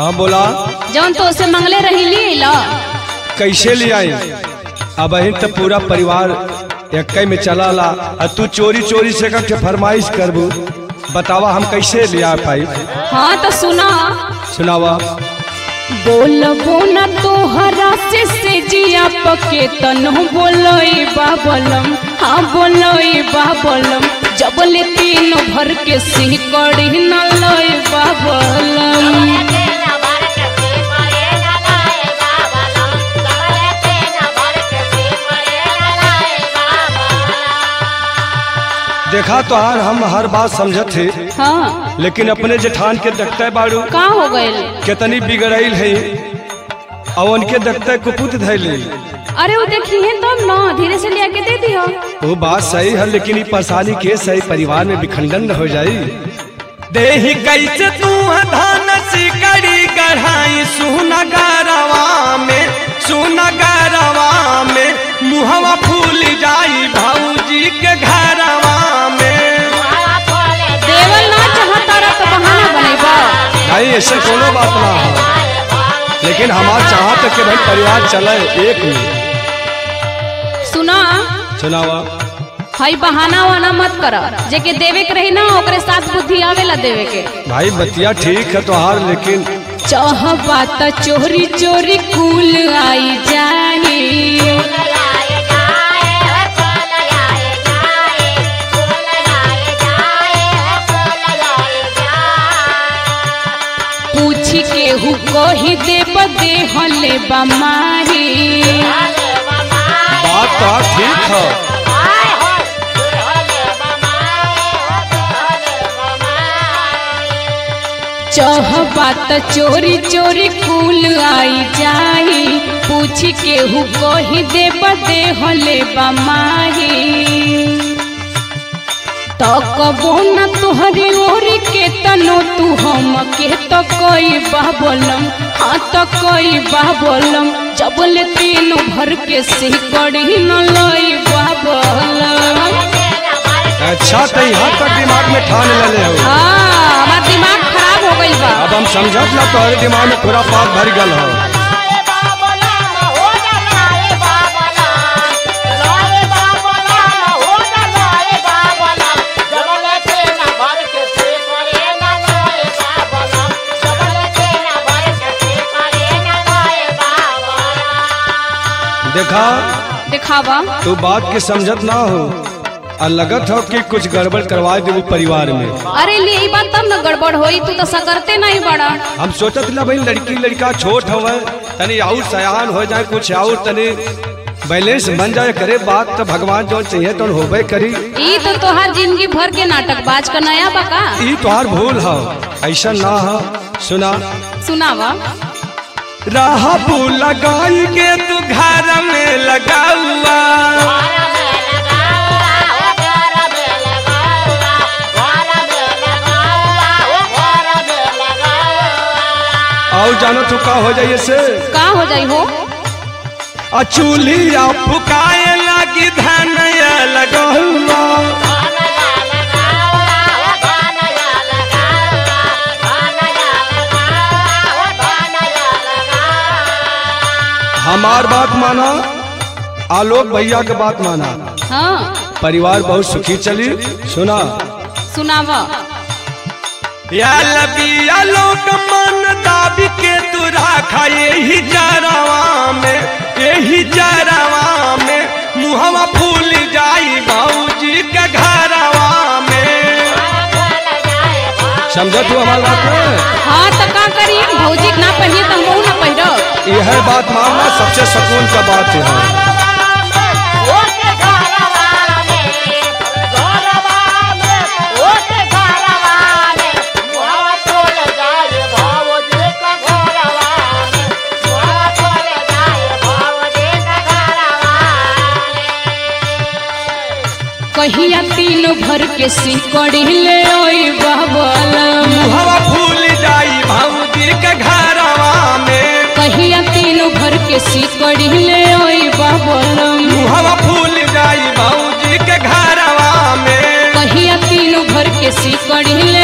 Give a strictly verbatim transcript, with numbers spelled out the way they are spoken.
हाँ बोला। जौन तो उसे मंगले रही ली ला कैसे ले आई? अब अहिन तो पूरा परिवार एक में चला ला, तू चोरी चोरी से करके फरमाइश करबू, बतावा हम कैसे लिया पाई? हाँ तो सुना सुनावा। बोलबो न तोहरा से से जिया पके तनो बोलोई बाबलम, हाँ बोलोई बाबलम, जब ले तीन भर के सिकड़ी न लोई बाबलम। देखा तो हार हम हर बात समझत थे, हाँ लेकिन अपने जेठान के देखते बाड़ू का हो गए? कितनी बिगड़ैल है और उनके देखते कुपुत धैले। अरे वो देखिए तब ना धीरे से ले आके दे दियो। वो बात सही है, लेकिन ये परेशानी के सही परिवार में विखंडन हो जाई। देही कैसे तू धान सिकड़ी गढ़ाई सुना गरवा में, सुना गरवा में मुहवा फूल जाई भाऊजी के घरवा में। देवल ना चाहता रहा तो बहाना बनेगा। नहीं ऐसे कोनो बात ना है, लेकिन हमारा चाहत है कि भाई परिवार चले एक में। सुना सुनावा। हाई बहाना वाना मत करा, जेके देवे के रही ना ओकरे साथ बुद्धि आवेला देवे के। भाई बतिया ठीक है तो हार, लेकिन चाह बात चोरी चोरी कुल आई जाए। पूछी केहू कही देब देहले बमाही। बात तो ठीक है। चाह बात चोरी चोरी कुल आई जाही, पूछ केहू कही देब देहले बमाही। तो कबो न तुहरी ओरी के तनो तू हम के तो कोई बाबलम, हाँ तो कोई बाबलम, जब ले तीन भर के सिकड़ी न लई बाबलम। अच्छा तो यहाँ तक दिमाग में ठान ले हो। हाँ हमार दिमाग खराब हो गई बा। अब हम समझत ला तोहरे दिमाग में पूरा पाप भर गल हो। देखा दिखावा तू बात के समझत ना हो और लगत हो कि कुछ गड़बड़ करवा दे परिवार में। अरे ले ई बात तब न गड़बड़ होई, तू तो सकरते नहीं बड़ा। हम सोचत ला भाई लड़की लड़का छोट हवे, तनी और सयान हो जाए, कुछ और तनी बैलेंस बन जाए करे बात, तो भगवान जो चाहिए तो होबे करी। ई तो तोहार जिंदगी भर के नाटक बाज का नया बका। ई तोहार भूल हो, ऐसा ना हो। सुना सुनावा। राह लगाई के तू घर में लगाऊआ, और जानो तो का हो जाइए से का हो जाई हो? चूल्हिया फुकाए लगी धनिया लगाऊआ, हमार बात माना, आलोक भैया के बात माना। हाँ परिवार बहुत सुखी चली। सुना सुनावा। या लबिया लोग मन दाबी के तू राखा यही जरवा में, यही जरवा में मुहवा फूल जाई भाऊजी के घरवा में। समझ तू हमारी बात में? हाँ तो का करी, भौजी ना पहिए तो हमहू ना पहिरब। यह बात मानना सबसे सुकून का बात है। कहिया तीन भर के सिकड़ी ले ओई बाबलम, मुहवा फूल जाई भाऊजी के घरवा में। कहिया तीन भर के सिकड़ी ले ओई बाबलम, मुहवा फूल जाई भाऊजी के घरवा में। कहिया तीन भर के सिकड़ी ले